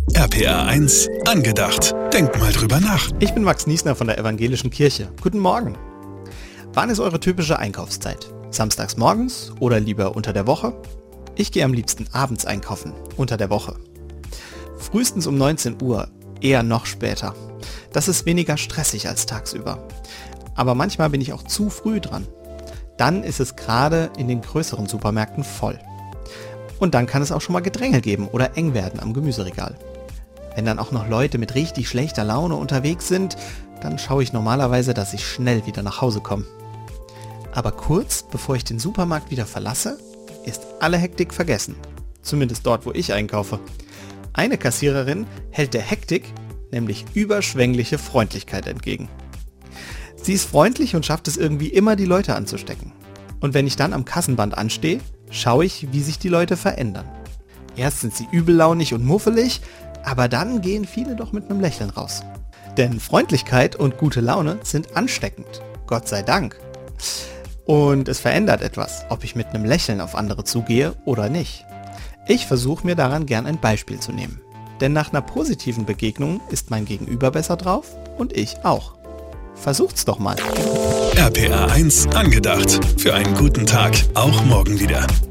RPR 1 angedacht. Denk mal drüber nach. Ich bin Max Niesner von der Evangelischen Kirche. Guten Morgen. Wann ist eure typische Einkaufszeit? Samstags morgens oder lieber unter der Woche? Ich gehe am liebsten abends einkaufen, unter der Woche. Frühestens um 19 Uhr, eher noch später. Das ist weniger stressig als tagsüber. Aber manchmal bin ich auch zu früh dran. Dann ist es gerade in den größeren Supermärkten voll. Und dann kann es auch schon mal Gedränge geben oder eng werden am Gemüseregal. Wenn dann auch noch Leute mit richtig schlechter Laune unterwegs sind, dann schaue ich normalerweise, dass ich schnell wieder nach Hause komme. Aber kurz bevor ich den Supermarkt wieder verlasse, ist alle Hektik vergessen. Zumindest dort, wo ich einkaufe. Eine Kassiererin hält der Hektik nämlich überschwängliche Freundlichkeit entgegen. Sie ist freundlich und schafft es irgendwie immer, die Leute anzustecken. Und wenn ich dann am Kassenband anstehe, schaue ich, wie sich die Leute verändern. Erst sind sie übellaunig und muffelig, aber dann gehen viele doch mit einem Lächeln raus. Denn Freundlichkeit und gute Laune sind ansteckend. Gott sei Dank. Und es verändert etwas, ob ich mit einem Lächeln auf andere zugehe oder nicht. Ich versuche mir daran gern ein Beispiel zu nehmen. Denn nach einer positiven Begegnung ist mein Gegenüber besser drauf und ich auch. Versucht's doch mal. RPR 1 angedacht. Für einen guten Tag. Auch morgen wieder.